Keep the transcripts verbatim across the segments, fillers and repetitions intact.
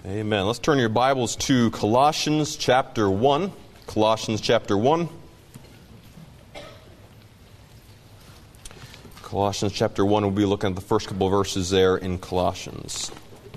Amen. Let's turn your Bibles to Colossians chapter one. Colossians chapter one. Colossians chapter one, we'll be looking at the first couple of verses there in Colossians.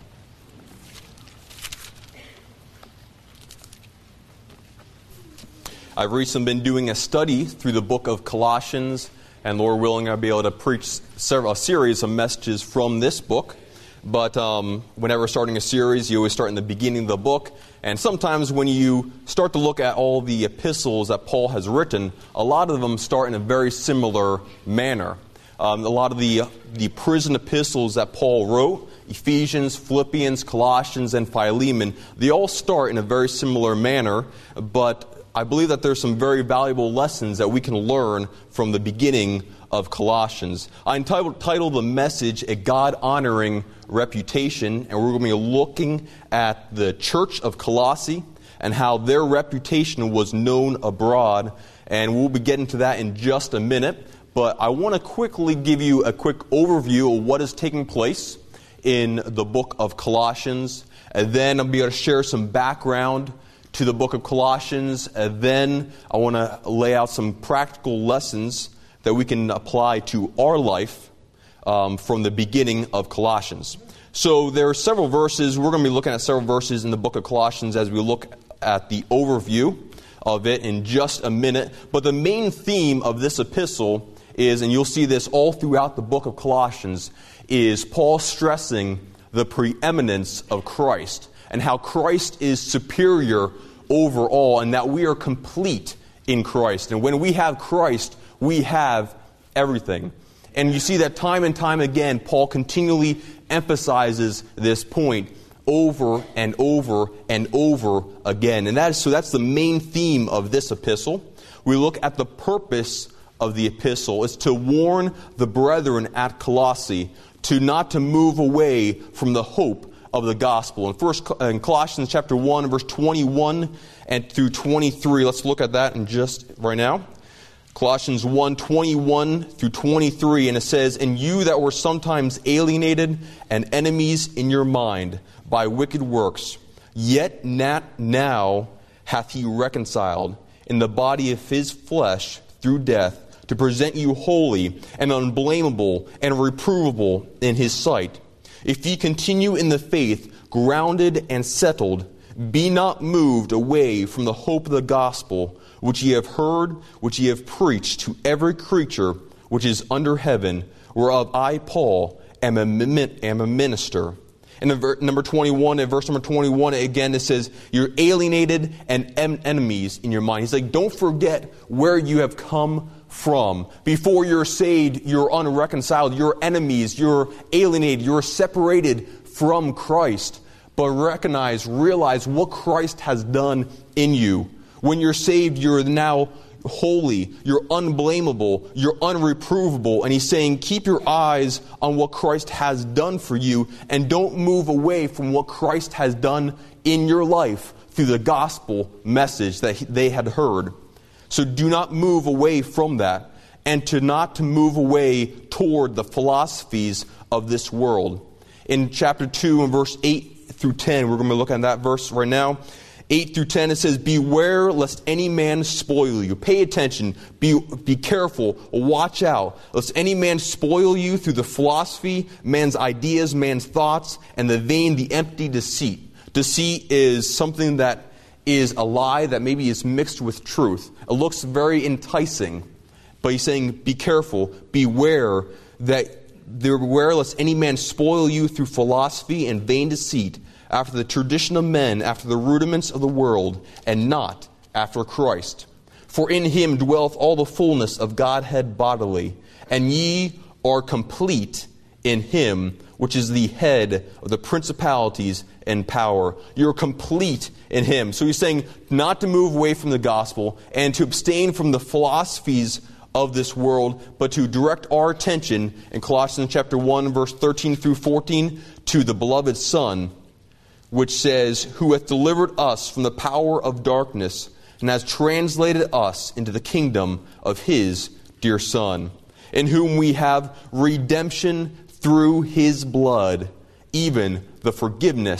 I've recently been doing a study through the book of Colossians, and Lord willing, I'll be able to preach several, a series of messages from this book. But um, whenever starting a series, you always start in the beginning of the book. And sometimes when you start to look at all the epistles that Paul has written, a lot of them start in a very similar manner. Um, a lot of the, the prison epistles that Paul wrote, Ephesians, Philippians, Colossians, and Philemon, they all start in a very similar manner. But I believe that there's some very valuable lessons that we can learn from the beginning of Colossians. I entitled, titled the message, A God-Honoring Reputation, and we're going to be looking at the church of Colossae and how their reputation was known abroad, and we'll be getting to that in just a minute. But I want to quickly give you a quick overview of what is taking place in the book of Colossians, and then I'll be able to share some background to the book of Colossians, and then I want to lay out some practical lessons that we can apply to our life um, from the beginning of Colossians. So there are several verses. We're going to be looking at several verses in the book of Colossians as we look at the overview of it in just a minute. But the main theme of this epistle is, and you'll see this all throughout the book of Colossians, is Paul stressing the preeminence of Christ and how Christ is superior over all and that we are complete in Christ. And when we have Christ, we have everything. And you see that time and time again, Paul continually emphasizes this point over and over and over again. And that is, so that's the main theme of this epistle. We look at the purpose of the epistle. It's to warn the brethren at Colossae to not to move away from the hope of the gospel. In first in Colossians chapter one, verse twenty-one and through twenty-three, let's look at that in just right now. Colossians one, twenty-one through twenty-three, and it says, "And you that were sometimes alienated and enemies in your mind by wicked works, yet not now hath he reconciled in the body of his flesh through death, to present you holy and unblameable and reprovable in his sight. If ye continue in the faith, grounded and settled, be not moved away from the hope of the gospel, which ye have heard, which ye have preached to every creature which is under heaven, whereof I, Paul, am a, am a minister." And in ver- number twenty-one, in verse number twenty-one, again it says, "You're alienated and em- enemies in your mind." He's like, don't forget where you have come from. Before you're saved, you're unreconciled, you're enemies, you're alienated, you're separated from Christ. But recognize, realize what Christ has done in you. When you're saved, you're now holy, you're unblameable, you're unreprovable. And he's saying, keep your eyes on what Christ has done for you and don't move away from what Christ has done in your life through the gospel message that they had heard. So do not move away from that, and to not to move away toward the philosophies of this world. In chapter two and verse eight through ten, we're going to look at that verse right now. eight through ten, it says, "Beware lest any man spoil you." Pay attention. Be, be careful. Watch out. Lest any man spoil you through the philosophy, man's ideas, man's thoughts, and the vain, the empty deceit. Deceit is something that is a lie that maybe is mixed with truth. It looks very enticing. But he's saying, be careful. Beware that beware lest any man spoil you through philosophy and vain deceit, after the tradition of men, after the rudiments of the world, and not after Christ. For in him dwelleth all the fullness of Godhead bodily, and ye are complete in him, which is the head of the principalities and power. You're complete in him. So he's saying not to move away from the gospel and to abstain from the philosophies of this world, but to direct our attention in Colossians chapter one, verse thirteen through fourteen, to the beloved Son, which says, "Who hath delivered us from the power of darkness, and has translated us into the kingdom of his dear Son, in whom we have redemption through his blood, even the forgiveness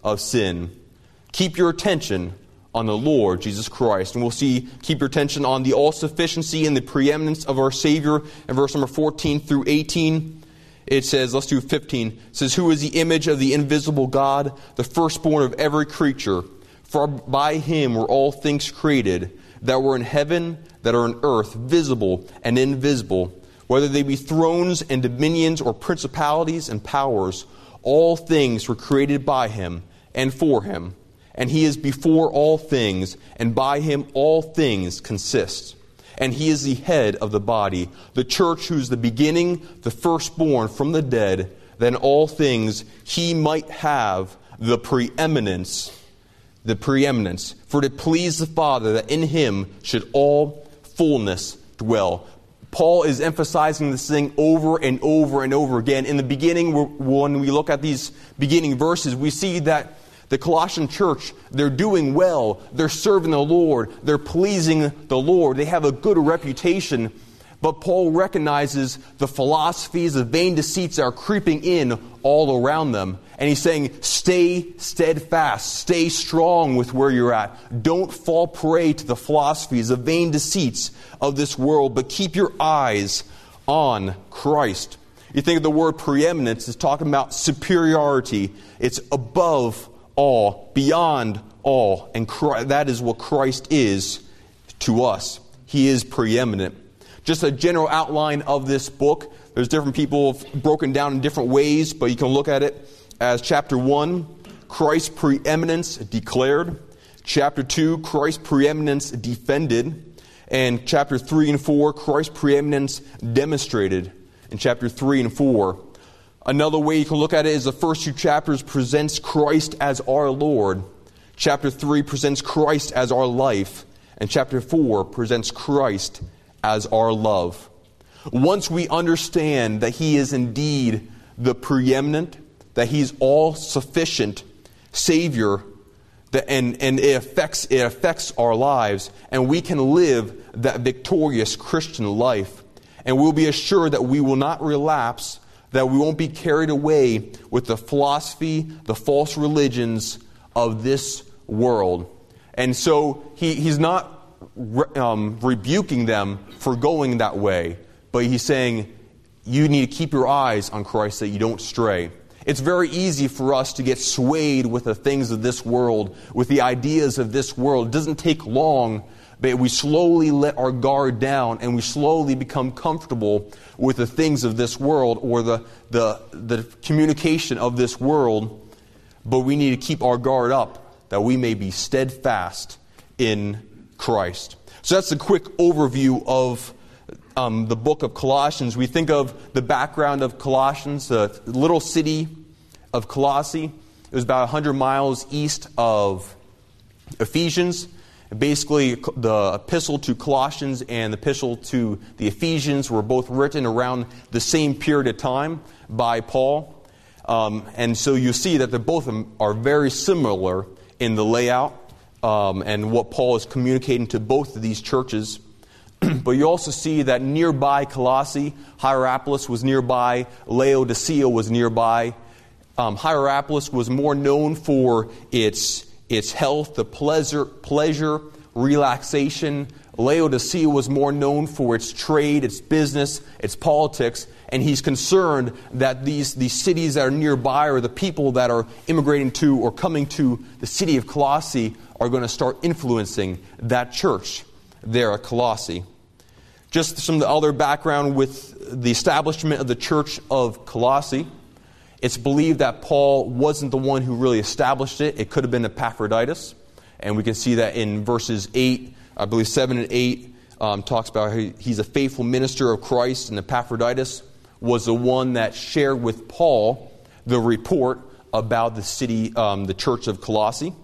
of sin. Keep your attention on the Lord Jesus Christ. And we'll see, keep your attention on the all-sufficiency and the preeminence of our Savior in verse number fourteen through eighteen. It says, let's do fifteen. It says, who is the image of the invisible God, the firstborn of every creature? For by him were all things created, that were in heaven, that are on earth, visible and invisible, whether they be thrones and dominions or principalities and powers. All things were created by him and for him. And he is before all things, and by him all things consist. And he is the head of the body, the church, who is the beginning, the firstborn from the dead, that in all things he might have the preeminence. The preeminence. For it pleased the Father that in him should all fullness dwell. Paul is emphasizing this thing over and over and over again. In the beginning, when we look at these beginning verses, we see that the Colossian church, they're doing well. They're serving the Lord. They're pleasing the Lord. They have a good reputation. But Paul recognizes the philosophies, the vain deceits that are creeping in all around them. And he's saying, stay steadfast. Stay strong with where you're at. Don't fall prey to the philosophies, the vain deceits of this world, but keep your eyes on Christ. You think of the word preeminence, it's talking about superiority. It's above all, beyond all. And Christ, that is what Christ is to us. He is preeminent. Just a general outline of this book. There's different people broken down in different ways, but you can look at it as chapter one, Christ's preeminence declared. Chapter two, Christ's preeminence defended. And chapter three and four, Christ's preeminence demonstrated. In chapter three and four. Another way you can look at it is the first two chapters presents Christ as our Lord. Chapter three presents Christ as our life. And chapter four presents Christ as our love. Once we understand that he is indeed the preeminent, that he's all-sufficient Savior, that, and, and it affects, it affects our lives, and we can live that victorious Christian life. And we'll be assured that we will not relapse, that we won't be carried away with the philosophy, the false religions of this world. And so he, he's not re, um, rebuking them for going that way, but he's saying you need to keep your eyes on Christ that you don't stray. It's very easy for us to get swayed with the things of this world, with the ideas of this world. It doesn't take long, but we slowly let our guard down and we slowly become comfortable with the things of this world or the, the, the communication of this world. But we need to keep our guard up that we may be steadfast in Christ. So that's a quick overview of um, the book of Colossians. We think of the background of Colossians, the little city of Colossae. It was about one hundred miles east of Ephesians. Basically, the epistle to Colossians and the epistle to the Ephesians were both written around the same period of time by Paul. Um, and so you see that they both are very similar in the layout um, and what Paul is communicating to both of these churches. But you also see that nearby Colossae, Hierapolis was nearby, Laodicea was nearby. Um, Hierapolis was more known for its its health, the pleasure, pleasure, relaxation. Laodicea was more known for its trade, its business, its politics. And he's concerned that these, these cities that are nearby or the people that are immigrating to or coming to the city of Colossae are going to start influencing that church there at Colossae. Just some of the other background with the establishment of the church of Colossae. It's believed that Paul wasn't the one who really established it. It could have been Epaphroditus. And we can see that in verses eight, I believe seven and eight, um, talks about how he's a faithful minister of Christ. And Epaphroditus was the one that shared with Paul the report about the city, um, the church of Colossae.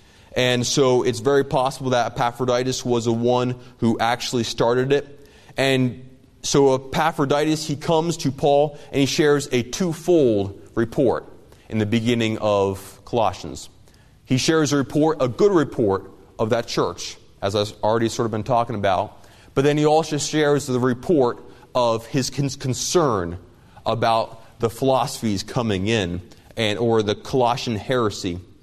And so it's very possible that Epaphroditus was the one who actually started it. And so Epaphroditus, he comes to Paul and he shares a twofold report in the beginning of Colossians. He shares a report, a good report of that church, as I've already sort of been talking about. But then he also shares the report of his concern about the philosophies coming in and or the Colossian heresy.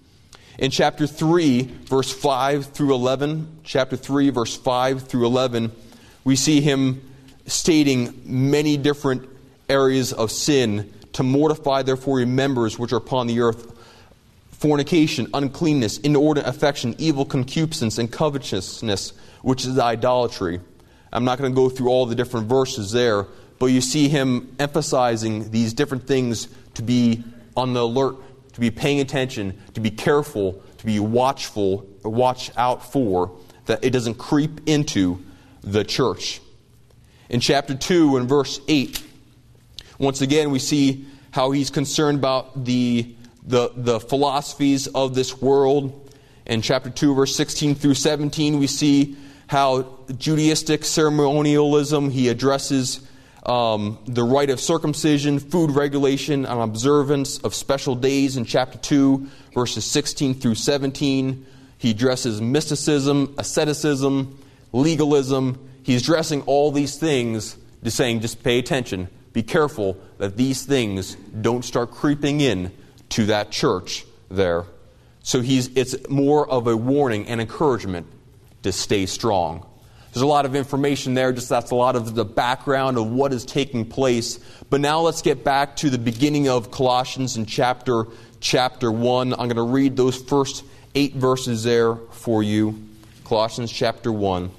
In chapter three, verse five through eleven, chapter three, verse five through eleven, we see him stating many different areas of sin. To mortify, therefore, your members which are upon the earth: fornication, uncleanness, inordinate affection, evil concupiscence, and covetousness, which is idolatry. I'm not going to go through all the different verses there, but you see him emphasizing these different things to be on the alert, to be paying attention, to be careful, to be watchful, watch out for, that it doesn't creep into the church. In chapter two and verse eight, once again we see how he's concerned about the, the, the philosophies of this world. In chapter two, verse sixteen through seventeen, we see how Judaistic ceremonialism, he addresses Um, the rite of circumcision, food regulation, and observance of special days in chapter two, verses sixteen through seventeen. He addresses mysticism, asceticism, legalism. He's addressing all these things, just saying, just pay attention. Be careful that these things don't start creeping in to that church there. So he's it's more of a warning and encouragement to stay strong. There's a lot of information there, just that's a lot of the background of what is taking place. But now let's get back to the beginning of Colossians in chapter chapter one. I'm going to read those first eight verses there for you. Colossians chapter one.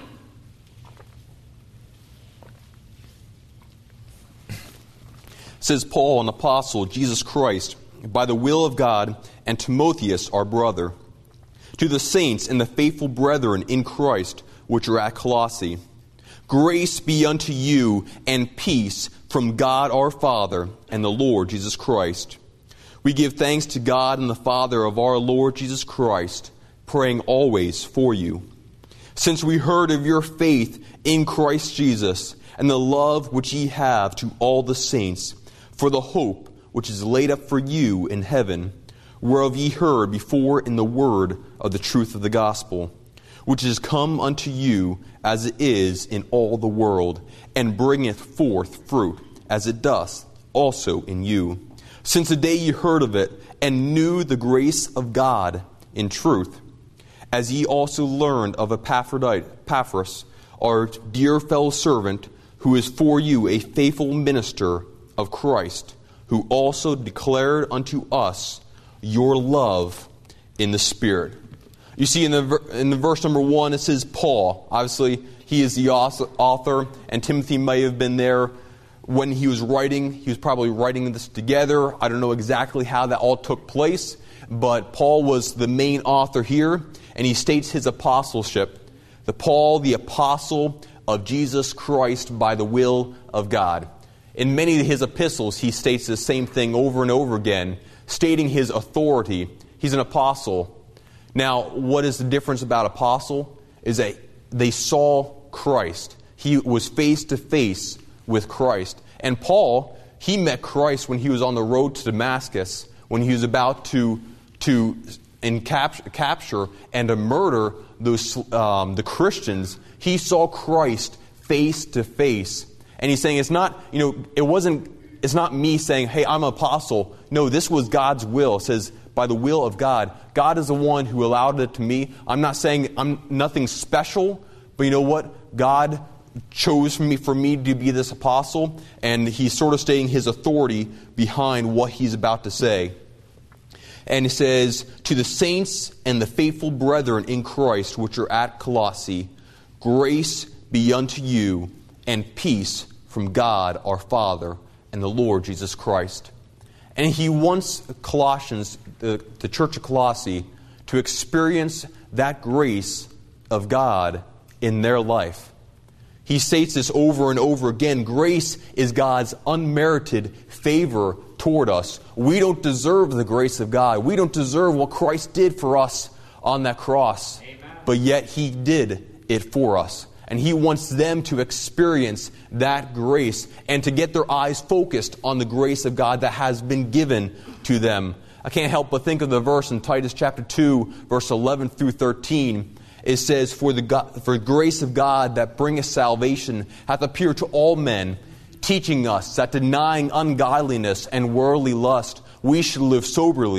It says, Paul, an apostle, Jesus Christ, by the will of God, and Timotheus, our brother, to the saints and the faithful brethren in Christ, which are at Colossae. Grace be unto you and peace from God our Father and the Lord Jesus Christ. We give thanks to God and the Father of our Lord Jesus Christ, praying always for you. Since we heard of your faith in Christ Jesus and the love which ye have to all the saints, for the hope which is laid up for you in heaven, whereof ye heard before in the word of the truth of the gospel, which is come unto you as it is in all the world, and bringeth forth fruit, as it doth also in you. Since the day ye heard of it, and knew the grace of God in truth, as ye also learned of Epaphroditus, Epaphras, our dear fellow servant, who is for you a faithful minister of Christ, who also declared unto us your love in the Spirit. You see in the in the verse number one, it says Paul. Obviously, he is the author, and Timothy may have been there when he was writing. He was probably writing this together. I don't know exactly how that all took place, but Paul was the main author here, and he states his apostleship. The Paul, the apostle of Jesus Christ by the will of God. In many of his epistles, he states the same thing over and over again, stating his authority. He's an apostle. Now, what is the difference about apostle? Is that they saw Christ. He was face to face with Christ. And Paul, he met Christ when he was on the road to Damascus, when he was about to to encap- capture and to murder those um, the Christians. He saw Christ face to face, and he's saying it's not you know it wasn't it's not me saying, hey, I'm an apostle. No, this was God's will. It says, by the will of God. God is the one who allowed it to me. I'm not saying I'm nothing special, but you know what? God chose me for me to be this apostle, and he's sort of stating his authority behind what he's about to say. And he says, to the saints and the faithful brethren in Christ, which are at Colossae, grace be unto you and peace from God our Father and the Lord Jesus Christ. And he wants Colossians, the, the church of Colossae, to experience that grace of God in their life. He states this over and over again. Grace is God's unmerited favor toward us. We don't deserve the grace of God. We don't deserve what Christ did for us on that cross. Amen. But yet He did it for us. And He wants them to experience that grace and to get their eyes focused on the grace of God that has been given to them. I can't help but think of the verse in Titus chapter two, verse eleven through thirteen. It says, For the God, for grace of God that bringeth salvation hath appeared to all men, teaching us that denying ungodliness and worldly lust, we should live soberly,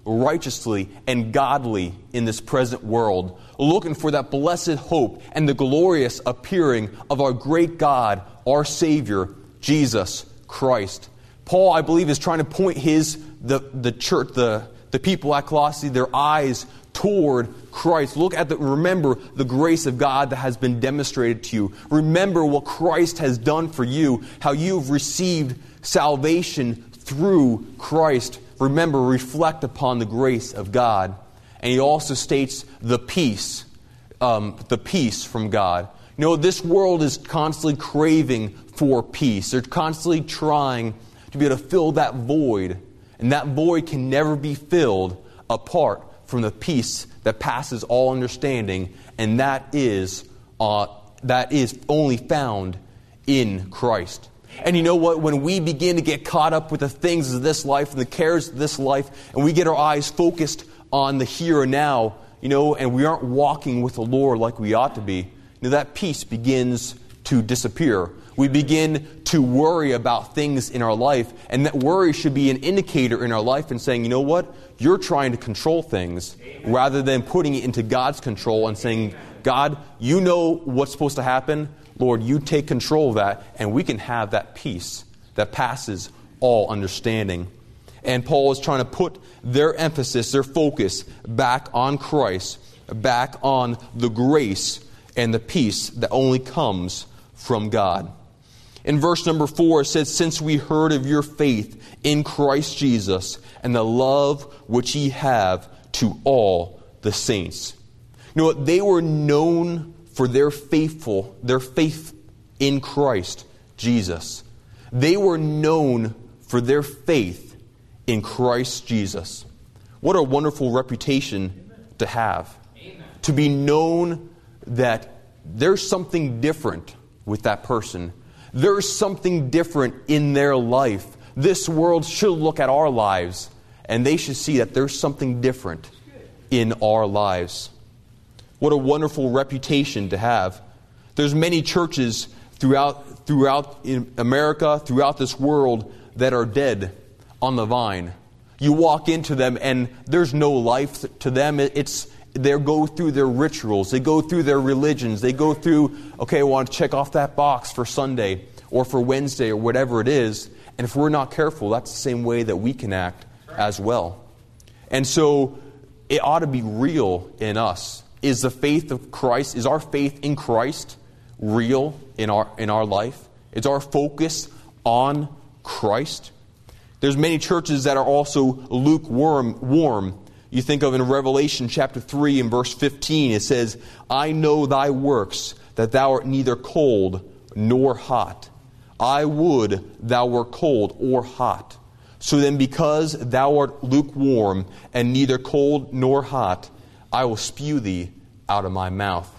righteously and godly in this present world, looking for that blessed hope and the glorious appearing of our great God, our Savior, Jesus Christ. Paul, I believe, is trying to point his the the church, the the people at Colossae, their eyes toward Christ. Look at the, remember the grace of God that has been demonstrated to you. Remember what Christ has done for you, how you've received salvation through Christ. Remember, reflect upon the grace of God. And he also states the peace, um, the peace from God. You know, this world is constantly craving for peace. They're constantly trying to be able to fill that void. And that void can never be filled apart from the peace that passes all understanding, and that is uh, that is only found in Christ. And you know what? When we begin to get caught up with the things of this life and the cares of this life, and we get our eyes focused on the here and now, you know, and we aren't walking with the Lord like we ought to be, you know, that peace begins to disappear. We begin to worry about things in our life, and that worry should be an indicator in our life and saying, you know what? You're trying to control things rather than putting it into God's control and saying, God, you know what's supposed to happen. Lord, you take control of that, and we can have that peace that passes all understanding. And Paul is trying to put their emphasis, their focus back on Christ, back on the grace and the peace that only comes from God. In verse number four, it says, since we heard of your faith in Christ Jesus and the love which ye have to all the saints. You know what? They were known for their faithful, their faith in Christ Jesus. They were known for their faith in Christ Jesus. What a wonderful reputation to have. Amen. To be known that there's something different with that person. There's something different in their life. This world should look at our lives, and they should see that there's something different in our lives. What a wonderful reputation to have. There's many churches throughout throughout in America, throughout this world, that are dead on the vine. You walk into them and there's no life to them. It's they go through their rituals. They go through their religions. They go through, okay, I want to check off that box for Sunday or for Wednesday or whatever it is. And if we're not careful, that's the same way that we can act as well. And so it ought to be real in us. Is the faith of Christ, is our faith in Christ real in our in our life? Is our focus on Christ? There's many churches that are also lukewarm. Warm. You think of in Revelation chapter three and verse fifteen, it says, I know thy works, that thou art neither cold nor hot. I would thou wert cold or hot. So then because thou art lukewarm and neither cold nor hot, I will spew thee out of my mouth.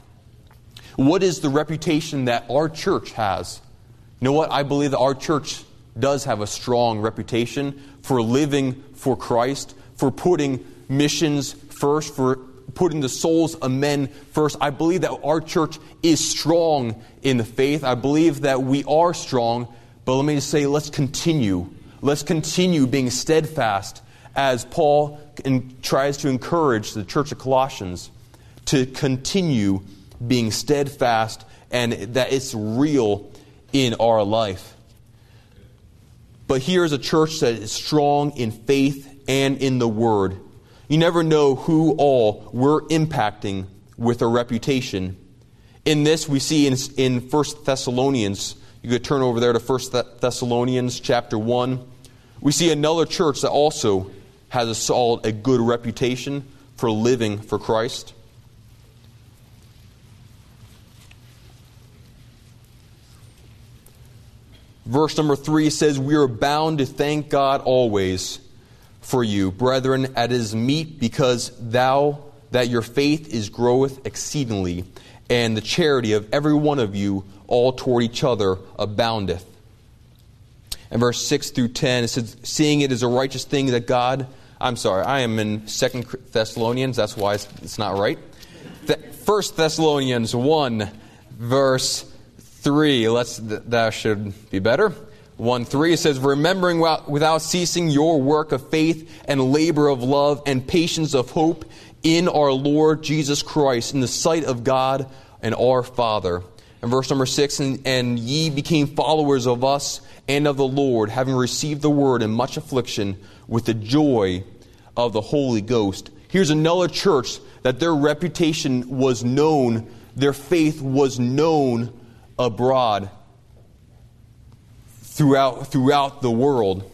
What is the reputation that our church has? You know what? I believe that our church does have a strong reputation for living for Christ, for putting missions first, for putting the souls of men first. I believe that our church is strong in the faith. I believe that we are strong. But let me just say, let's continue. Let's continue being steadfast as Paul tries to encourage the church of Colossians to continue being steadfast and that it's real in our life. But here's a church that is strong in faith and in the Word. You never know who all we're impacting with a reputation. In this, we see in, in First Thessalonians, you could turn over there to First Thessalonians chapter one. We see another church that also has a solid, a good reputation for living for Christ. Verse number three says, we are bound to thank God always for you, brethren, as is meet, because thou that your faith is groweth exceedingly, and the charity of every one of you all toward each other aboundeth. And verse six through ten, it says, seeing it is a righteous thing that God, I'm sorry, I am in Second Thessalonians, that's why it's, it's not right. First Thessalonians one, verse three, let's, that should be better. one three, it says, remembering without ceasing your work of faith and labor of love and patience of hope in our Lord Jesus Christ, in the sight of God and our Father. And verse number six, and, and ye became followers of us and of the Lord, having received the word in much affliction with the joy of the Holy Ghost. Here's another church that their reputation was known, their faith was known abroad throughout throughout the world.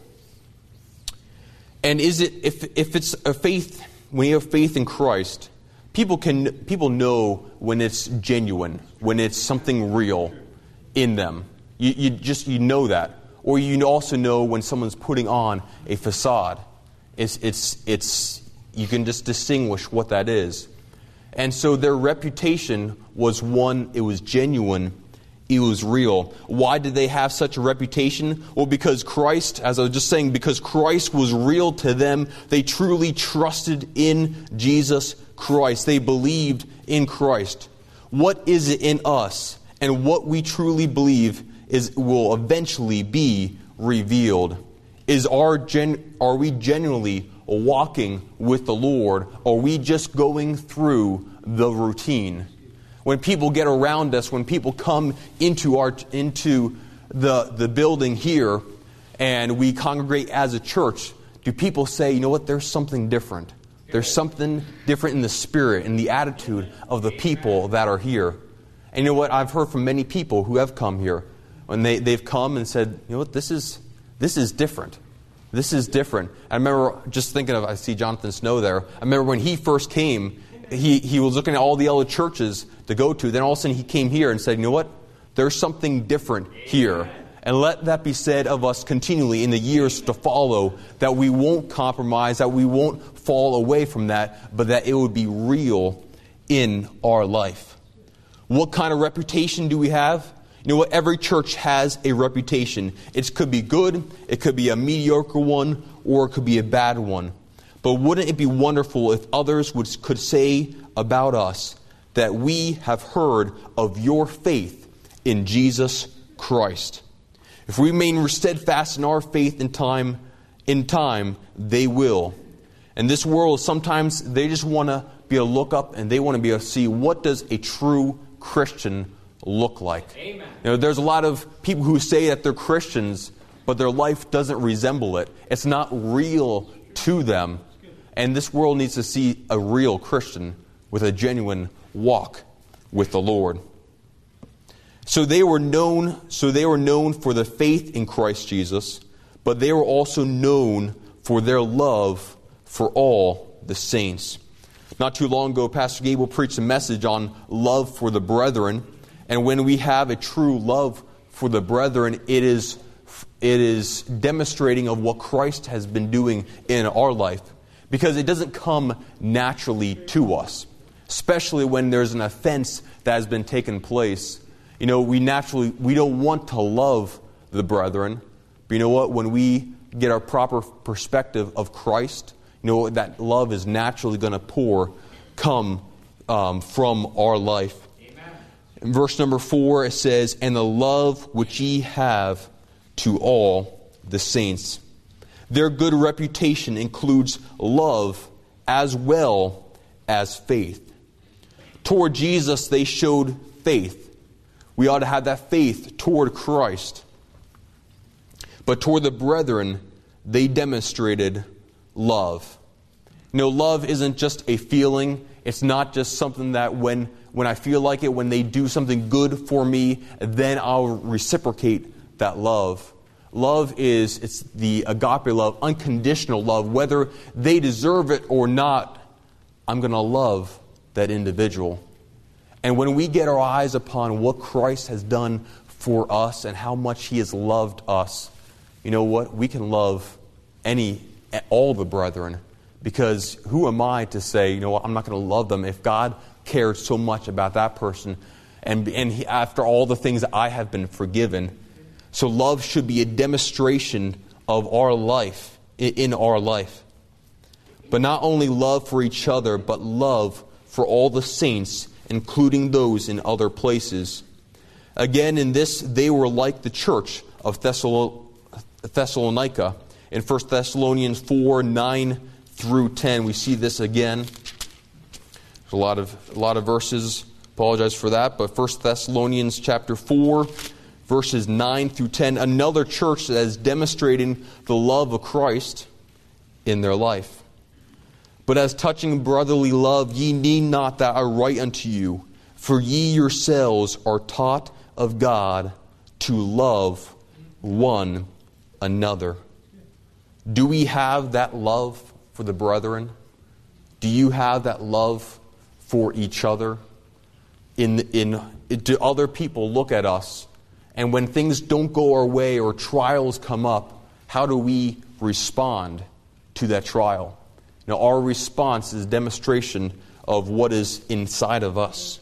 And is it if if it's a faith, when you have faith in Christ, people can people know when it's genuine, when it's something real in them. You, you just you know that, or you also know when someone's putting on a facade. It's it's it's you can just distinguish what that is. And so their reputation was one, it was genuine, it was real. Why did they have such a reputation? Well, because Christ, as I was just saying, because Christ was real to them, they truly trusted in Jesus Christ. They believed in Christ. What is it in us? And what we truly believe is will eventually be revealed. Is our gen, are we genuinely walking with the Lord? Or are we just going through the routine? When people get around us, when people come into our into the the building here and we congregate as a church, do people say, you know what, there's something different? There's something different in the spirit, in the attitude of the people that are here. And you know what, I've heard from many people who have come here, when they, they've come and said, you know what, this is this is different. This is different. I remember just thinking of, I see Jonathan Snow there. I remember when he first came, he, he was looking at all the other churches to go to. Then all of a sudden he came here and said, you know what? There's something different here. And let that be said of us continually in the years to follow, that we won't compromise, that we won't fall away from that, but that it would be real in our life. What kind of reputation do we have? You know what? Every church has a reputation. It could be good, it could be a mediocre one, or it could be a bad one. But wouldn't it be wonderful if others would, could say about us that we have heard of your faith in Jesus Christ? If we remain steadfast in our faith in time, in time, they will. And this world, sometimes they just want to be able to look up and they want to be able to see, what does a true Christian look like? Amen. You know, there's a lot of people who say that they're Christians, but their life doesn't resemble it. It's not real to them. And this world needs to see a real Christian with a genuine walk with the Lord. So they were known, so they were known for the faith in Christ Jesus, but they were also known for their love for all the saints. Not too long ago, Pastor Gable preached a message on love for the brethren. And when we have a true love for the brethren, it is it is demonstrating of what Christ has been doing in our life. Because it doesn't come naturally to us. Especially when there's an offense that has been taken place. You know, we naturally, we don't want to love the brethren. But you know what? When we get our proper perspective of Christ, you know, that love is naturally going to pour, come um, from our life. Amen. In verse number four, it says, and the love which ye have to all the saints. Their good reputation includes love as well as faith. Toward Jesus, they showed faith. We ought to have that faith toward Christ. But toward the brethren, they demonstrated love. You know, love isn't just a feeling. It's not just something that when, when I feel like it, when they do something good for me, then I'll reciprocate that love. Love is, it's the agape love, unconditional love. Whether they deserve it or not, I'm going to love that individual. And when we get our eyes upon what Christ has done for us and how much He has loved us, you know what? We can love any, all the brethren. Because who am I to say, you know what, I'm not going to love them if God cared so much about that person and, and he, after all the things that I have been forgiven. So love should be a demonstration of our life, in our life. But not only love for each other, but love for all the saints, including those in other places. Again, in this, they were like the church of Thessalo- Thessalonica. In First Thessalonians four, nine through ten, we see this again. There's a lot of a lot of verses. Apologize for that, but First Thessalonians chapter four, verses nine through ten, another church that is demonstrating the love of Christ in their life. But as touching brotherly love, ye need not that I write unto you, for ye yourselves are taught of God to love one another. Do we have that love for the brethren? Do you have that love for each other? In, in, do other people look at us, and when things don't go our way or trials come up, how do we respond to that trial? Now, our response is a demonstration of what is inside of us.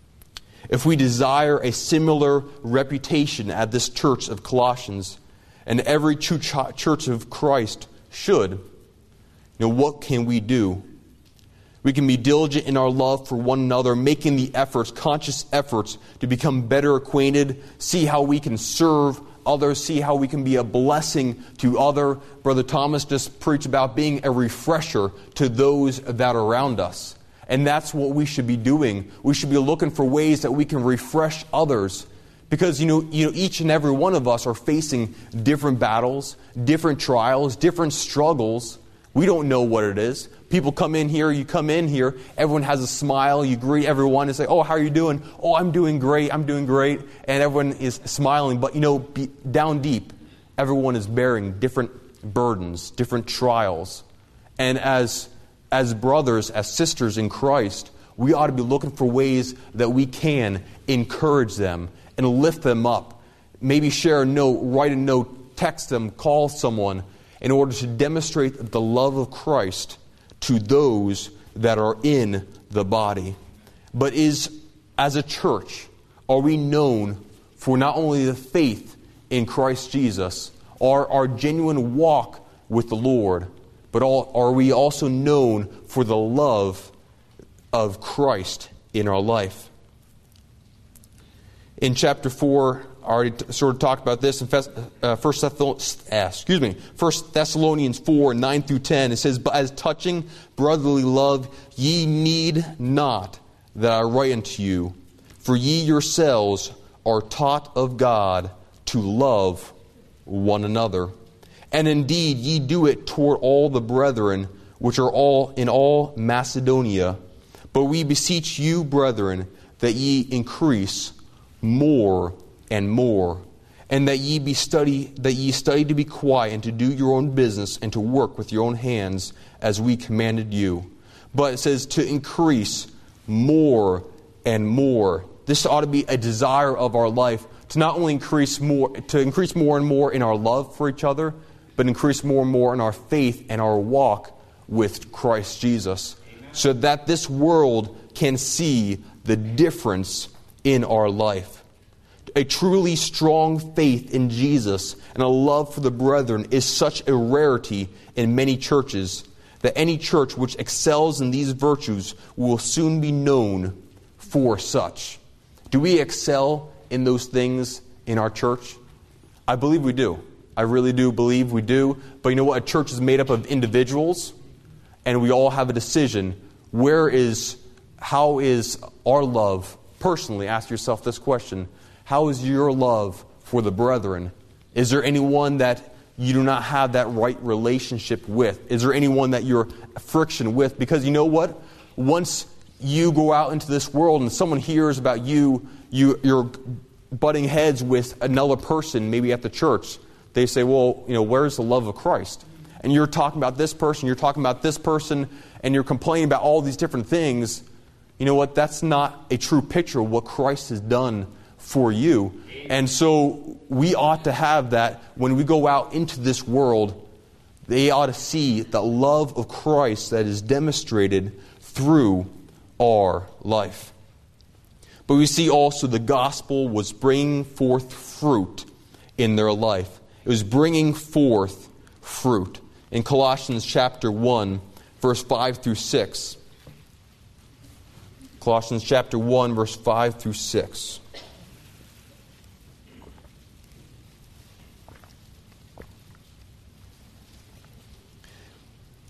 If we desire a similar reputation at this church of Colossians, and every true church of Christ should, you know, what can we do? We can be diligent in our love for one another, making the efforts, conscious efforts, to become better acquainted, see how we can serve others, see how we can be a blessing to other. Brother Thomas just preached about being a refresher to those that are around us. And that's what we should be doing. We should be looking for ways that we can refresh others. Because, you know, you know, each and every one of us are facing different battles, different trials, different struggles. We don't know what it is. People come in here, you come in here, everyone has a smile, you greet everyone and say, oh, how are you doing? Oh, I'm doing great, I'm doing great. And everyone is smiling. But, you know, be, down deep, everyone is bearing different burdens, different trials. And as, as brothers, as sisters in Christ, we ought to be looking for ways that we can encourage them and lift them up. Maybe share a note, write a note, text them, call someone, in order to demonstrate the love of Christ to those that are in the body. But is, as a church, are we known for not only the faith in Christ Jesus, or our genuine walk with the Lord, but all, are we also known for the love of Christ in our life? In chapter four, I already t- sort of talked about this in uh, First, Thessalonians, uh, excuse me, First Thessalonians four, nine through ten. It says, but as touching brotherly love, ye need not that I write unto you, for ye yourselves are taught of God to love one another. And indeed ye do it toward all the brethren which are all in all Macedonia. But we beseech you, brethren, that ye increase more and more, and that ye be study that ye study to be quiet and to do your own business and to work with your own hands as we commanded you. But it says to increase more and more. This ought to be a desire of our life, to not only increase more, to increase more and more in our love for each other, but increase more and more in our faith and our walk with Christ Jesus. Amen. So that this world can see the difference in our life. A truly strong faith in Jesus and a love for the brethren is such a rarity in many churches that any church which excels in these virtues will soon be known for such. Do we excel in those things in our church? I believe we do. I really do believe we do. But you know what? A church is made up of individuals, and we all have a decision. Where is, how is our love? Personally, ask yourself this question. How is your love for the brethren? Is there anyone that you do not have that right relationship with? Is there anyone that you're friction with? Because you know what? Once you go out into this world and someone hears about you, you you're butting heads with another person, maybe at the church. They say, well, you know, where's the love of Christ? And you're talking about this person, you're talking about this person, and you're complaining about all these different things. You know what? That's not a true picture of what Christ has done for you. And so we ought to have that when we go out into this world. They ought to see the love of Christ that is demonstrated through our life. But we see also the gospel was bringing forth fruit in their life. It was bringing forth fruit. In Colossians chapter one, verse five through six. Colossians chapter one, verse five through six.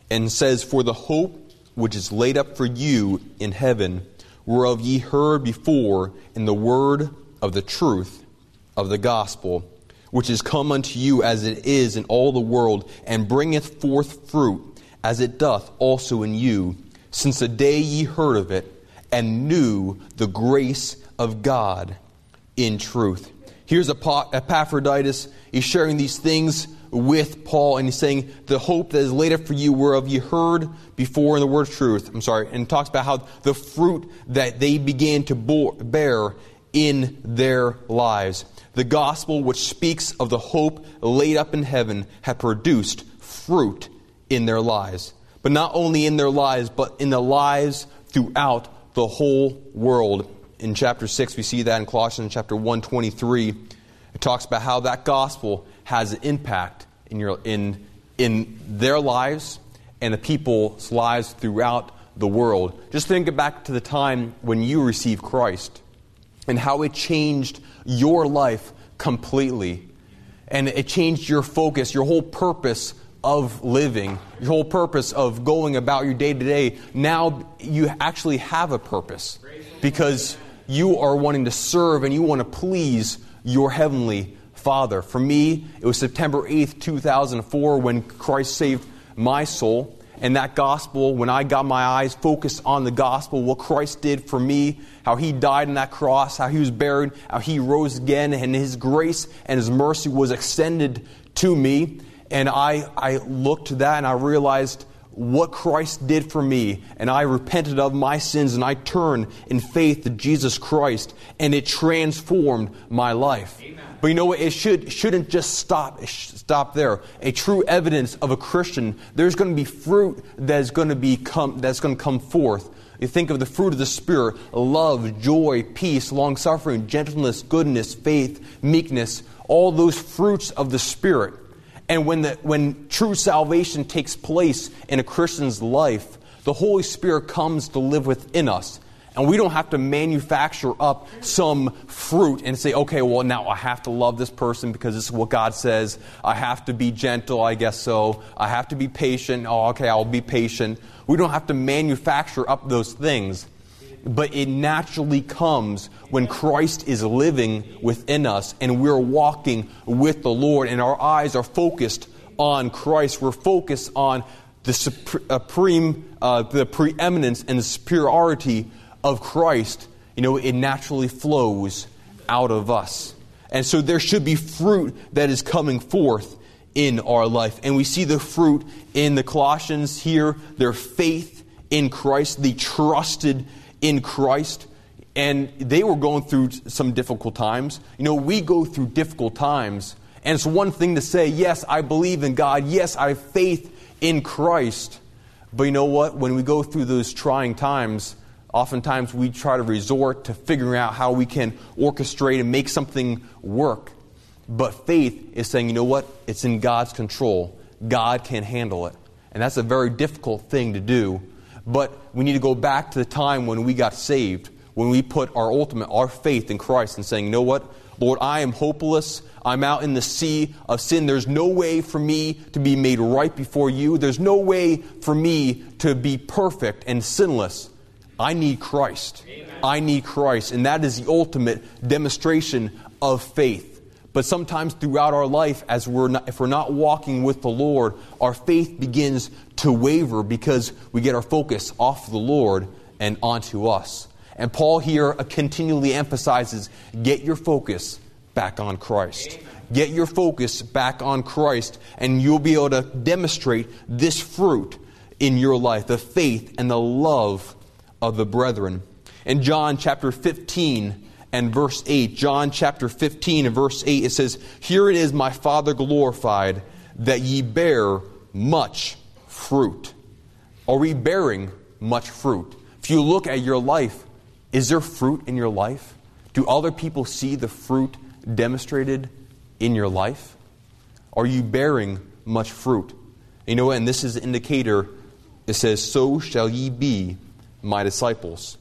and says, "For the hope which is laid up for you in heaven, whereof ye heard before in the word of the truth of the gospel, which is come unto you as it is in all the world, and bringeth forth fruit, as it doth also in you, since the day ye heard of it, and knew the grace of God in truth." Here's Epaphroditus. He's sharing these things with Paul, and he's saying, the hope that is laid up for you, whereof you heard before in the word of truth. I'm sorry. And talks about how the fruit that they began to bear in their lives. The gospel, which speaks of the hope laid up in heaven, had produced fruit in their lives. But not only in their lives, but in the lives throughout the whole world. In chapter six, we see that in Colossians chapter one twenty-three. It talks about how that gospel has an impact in your in in their lives and the people's lives throughout the world. Just think back to the time when you received Christ and how it changed your life completely. And it changed your focus, your whole purpose of living, your whole purpose of going about your day-to-day. Now you actually have a purpose because you are wanting to serve and you want to please your heavenly Father. For me, it was September eighth, two thousand four when Christ saved my soul. And that gospel, when I got my eyes focused on the gospel, what Christ did for me, how He died on that cross, how He was buried, how He rose again, and His grace and His mercy was extended to me. And I, I looked to that and I realized what Christ did for me. And I repented of my sins and I turned in faith to Jesus Christ. And it transformed my life. Amen. But you know what? It should, shouldn't just stop, stop there. A true evidence of a Christian, there's going to be fruit that's going to be come, that's going to come forth. You think of the fruit of the Spirit: love, joy, peace, long-suffering, gentleness, goodness, faith, meekness. All those fruits of the Spirit. And when the when true salvation takes place in a Christian's life, the Holy Spirit comes to live within us. And we don't have to manufacture up some fruit and say, okay, well, now I have to love this person because this is what God says. I have to be gentle, I guess so. I have to be patient. Oh, okay, I'll be patient. We don't have to manufacture up those things. But it naturally comes when Christ is living within us and we're walking with the Lord and our eyes are focused on Christ. We're focused on the supreme, uh, the preeminence and the superiority of Christ. You know, it naturally flows out of us. And so there should be fruit that is coming forth in our life. And we see the fruit in the Colossians here, their faith in Christ, the trusted in Christ, and they were going through some difficult times. You know, we go through difficult times, and it's one thing to say, yes, I believe in God, yes, I have faith in Christ, but you know what? When we go through those trying times, oftentimes we try to resort to figuring out how we can orchestrate and make something work. But faith is saying, you know what? It's in God's control. God can handle it. And that's a very difficult thing to do. But we need to go back to the time when we got saved, when we put our ultimate, our faith in Christ and saying, you know what, Lord, I am hopeless. I'm out in the sea of sin. There's no way for me to be made right before you. There's no way for me to be perfect and sinless. I need Christ. Amen. I need Christ. And that is the ultimate demonstration of faith. But sometimes throughout our life, as we're not, if we're not walking with the Lord, our faith begins to waver because we get our focus off the Lord and onto us. And Paul here continually emphasizes, get your focus back on Christ. Amen. Get your focus back on Christ, and you'll be able to demonstrate this fruit in your life, the faith and the love of the brethren. In John chapter fifteen and verse eight, John chapter fifteen and verse eight, it says, "Here it is, my Father glorified, that ye bear much fruit." Are we bearing much fruit? If you look at your life, is there fruit in your life? Do other people see the fruit demonstrated in your life? Are you bearing much fruit? You know, and this is an indicator. It says, "So shall ye be my disciples."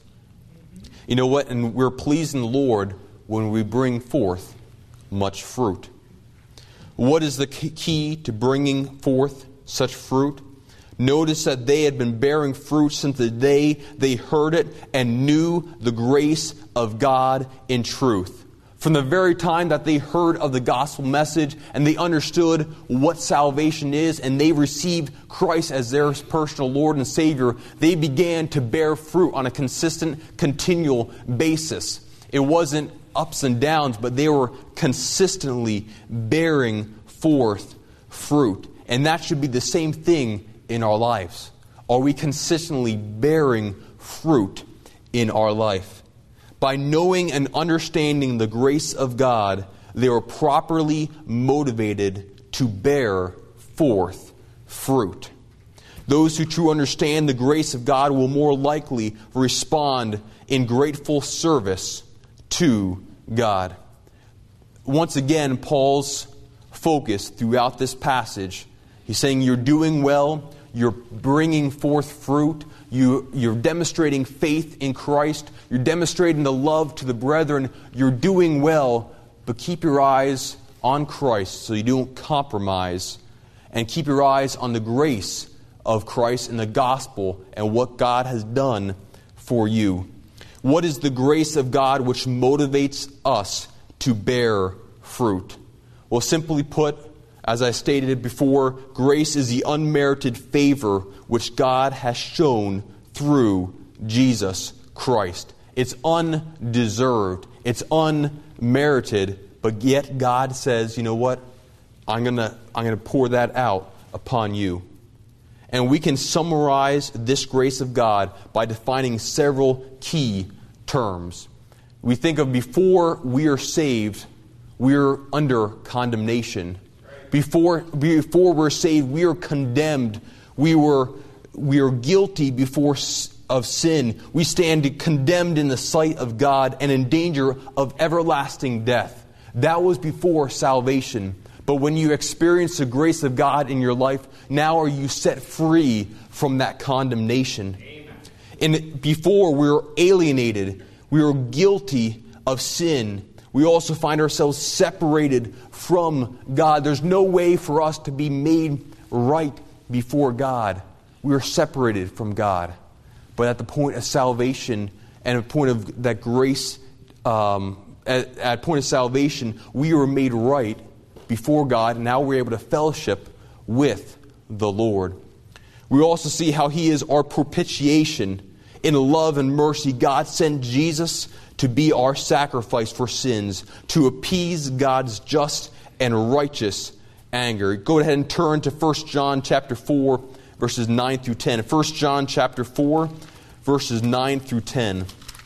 You know what? And we're pleasing the Lord when we bring forth much fruit. What is the key to bringing forth such fruit? Notice that they had been bearing fruit since the day they heard it and knew the grace of God in truth. From the very time that they heard of the gospel message and they understood what salvation is and they received Christ as their personal Lord and Savior, they began to bear fruit on a consistent, continual basis. It wasn't ups and downs, but they were consistently bearing forth fruit. And that should be the same thing in our lives. Are we consistently bearing fruit in our life? By knowing and understanding the grace of God, they were properly motivated to bear forth fruit. Those who truly understand the grace of God will more likely respond in grateful service to God. Once again, Paul's focus throughout this passage, he's saying you're doing well, you're bringing forth fruit, you, you're demonstrating faith in Christ, you're demonstrating the love to the brethren, you're doing well, but keep your eyes on Christ so you don't compromise, and keep your eyes on the grace of Christ and the gospel and what God has done for you. What is the grace of God which motivates us to bear fruit? Well, simply put, as I stated before, grace is the unmerited favor which God has shown through Jesus Christ. It's undeserved. It's unmerited. But yet God says, you know what? I'm gonna, I'm gonna pour that out upon you. And we can summarize this grace of God by defining several key terms. We think of before we are saved, we're under condemnation. Before, before we're saved, we are condemned. We were, we are guilty before of sin. We stand condemned in the sight of God and in danger of everlasting death. That was before salvation. But when you experience the grace of God in your life, now are you set free from that condemnation. Amen. And before we were alienated, we were guilty of sin. We also find ourselves separated from God. There's no way for us to be made right before God. We are separated from God. But at the point of salvation and at the point of that grace, um, at, at point of salvation, we were made right before God, and now we're able to fellowship with the Lord. We also see how He is our propitiation. In love and mercy, God sent Jesus to be our sacrifice for sins, to appease God's just and righteous anger. Go ahead and turn to First John chapter four, verses nine through ten. First John chapter four, verses nine through ten.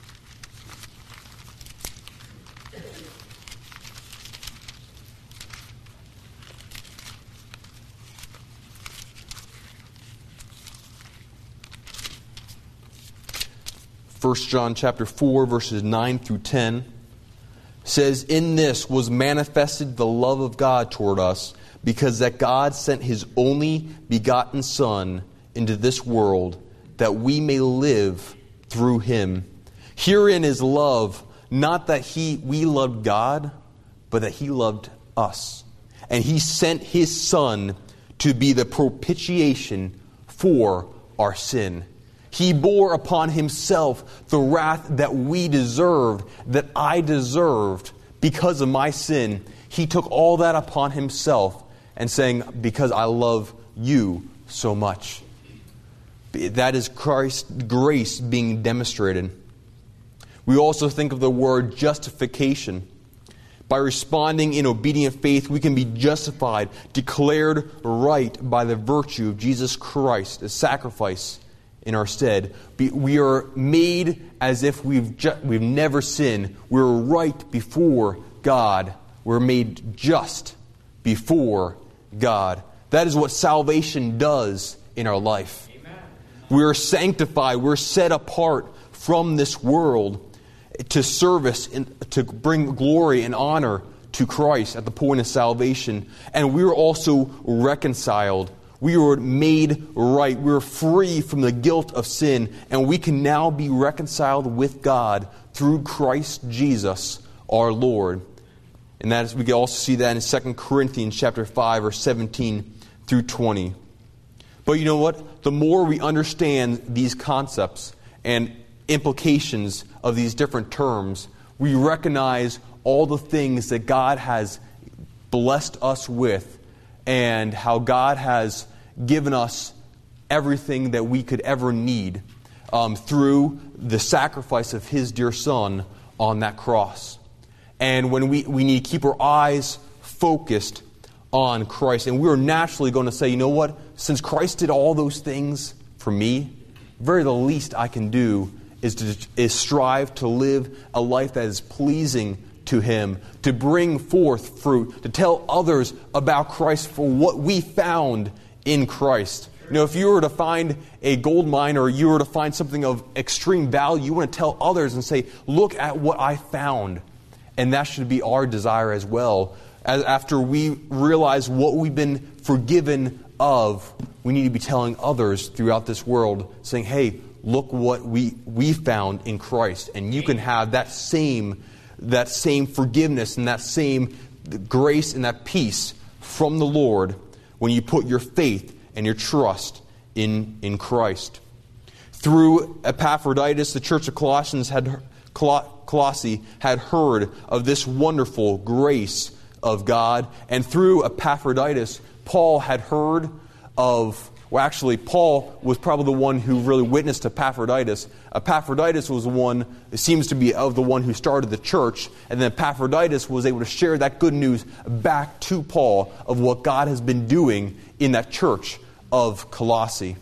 First John chapter four, verses nine through ten says, "In this was manifested the love of God toward us, because that God sent His only begotten Son into this world, that we may live through Him. Herein is love, not that he we loved God, but that He loved us. And He sent His Son to be the propitiation for our sin. He bore upon Himself the wrath that we deserved, that I deserved because of my sin. He took all that upon Himself and saying, because I love you so much." That is Christ's grace being demonstrated. We also think of the word justification. By responding in obedient faith, we can be justified, declared right by the virtue of Jesus Christ, the sacrifice in our stead. We are made as if we've ju- we've never sinned. We're right before God. We're made just before God. That is what salvation does in our life. Amen. We're sanctified. We're set apart from this world to service and to bring glory and honor to Christ at the point of salvation. And we're also reconciled. We were made right. We were free from the guilt of sin. And we can now be reconciled with God through Christ Jesus, our Lord. And that is, we can also see that in Second Corinthians chapter five, verse seventeen through twenty. But you know what? The more we understand these concepts and implications of these different terms, we recognize all the things that God has blessed us with and how God has given us everything that we could ever need um, through the sacrifice of His dear Son on that cross. And when we, we need to keep our eyes focused on Christ. And we're naturally going to say, you know what? Since Christ did all those things for me, very the least I can do is to is strive to live a life that is pleasing to Him, to bring forth fruit, to tell others about Christ for what we found in Christ. You know, if you were to find a gold mine or you were to find something of extreme value, you want to tell others and say, look at what I found. And that should be our desire as well. As after we realize what we've been forgiven of, we need to be telling others throughout this world, saying, hey, look what we, we found in Christ. And you can have that same, that same forgiveness and that same grace and that peace from the Lord when you put your faith and your trust in, in Christ. Through Epaphroditus, the church of Colossians had Colossae had heard of this wonderful grace of God. And through Epaphroditus, Paul had heard of, well actually Paul was probably the one who really witnessed Epaphroditus. Epaphroditus was the one, it seems to be of the one who started the church. And then Epaphroditus was able to share that good news back to Paul of what God has been doing in that church of Colossae.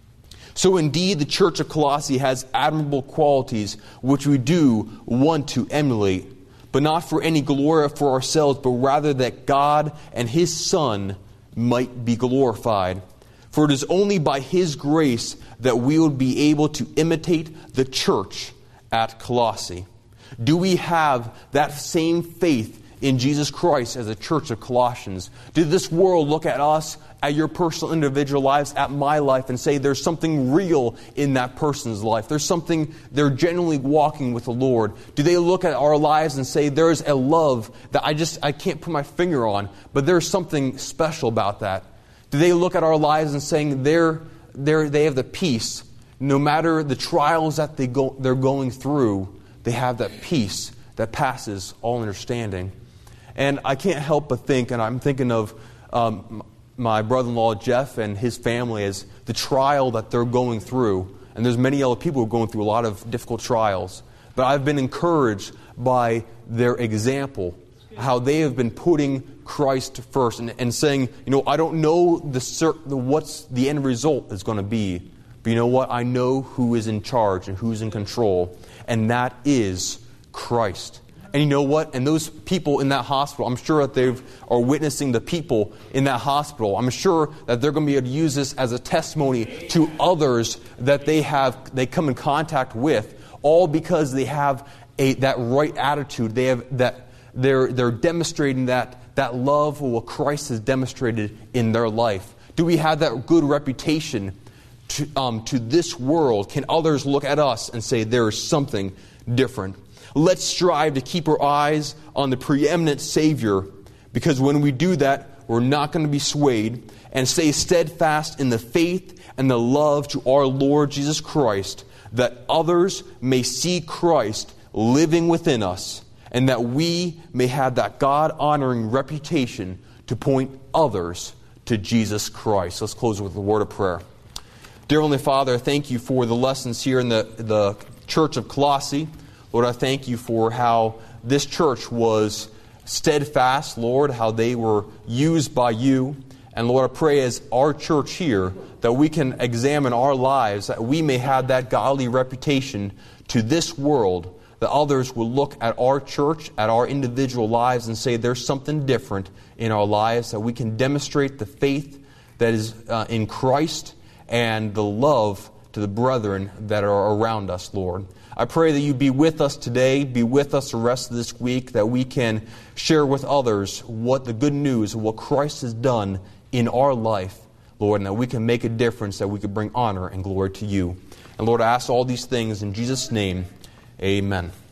So indeed, the church of Colossae has admirable qualities which we do want to emulate, but not for any glory for ourselves, but rather that God and His Son might be glorified. For it is only by His grace that we will be able to imitate the church at Colossae. Do we have that same faith in Jesus Christ as a church of Colossians? Did this world look at us, at your personal individual lives, at my life, and say there's something real in that person's life? There's something, they're genuinely walking with the Lord. Do they look at our lives and say there's a love that I just, I can't put my finger on, but there's something special about that? Do they look at our lives and saying they're, they're, they have the peace, no matter the trials that they go, they're going through, they have that peace that passes all understanding? And I can't help but think, and I'm thinking of um, my brother-in-law Jeff and his family as the trial that they're going through. And there's many other people who are going through a lot of difficult trials. But I've been encouraged by their example, how they have been putting Christ first and, and saying, you know, I don't know the, cert- the what's the end result is going to be, but you know what? I know who is in charge and who's in control, and that is Christ. And you know what? And those people in that hospital, I'm sure that they are witnessing the people in that hospital. I'm sure that they're going to be able to use this as a testimony to others that they have, they come in contact with, all because they have a that right attitude. They have that they're they're demonstrating that that love for what Christ has demonstrated in their life. Do we have that good reputation to um, to this world? Can others look at us and say there is something different? Let's strive to keep our eyes on the preeminent Savior, because when we do that, we're not going to be swayed, and stay steadfast in the faith and the love to our Lord Jesus Christ, that others may see Christ living within us, and that we may have that God-honoring reputation to point others to Jesus Christ. Let's close with a word of prayer. Dear Heavenly Father, thank you for the lessons here in the, the Church of Colossae. Lord, I thank you for how this church was steadfast, Lord, how they were used by you. And Lord, I pray as our church here that we can examine our lives, that we may have that godly reputation to this world, that others will look at our church, at our individual lives, and say there's something different in our lives, that we can demonstrate the faith that is uh, in Christ and the love to the brethren that are around us, Lord. I pray that you be with us today, be with us the rest of this week, that we can share with others what the good news of what Christ has done in our life, Lord, and that we can make a difference, that we can bring honor and glory to you. And Lord, I ask all these things in Jesus' name, amen.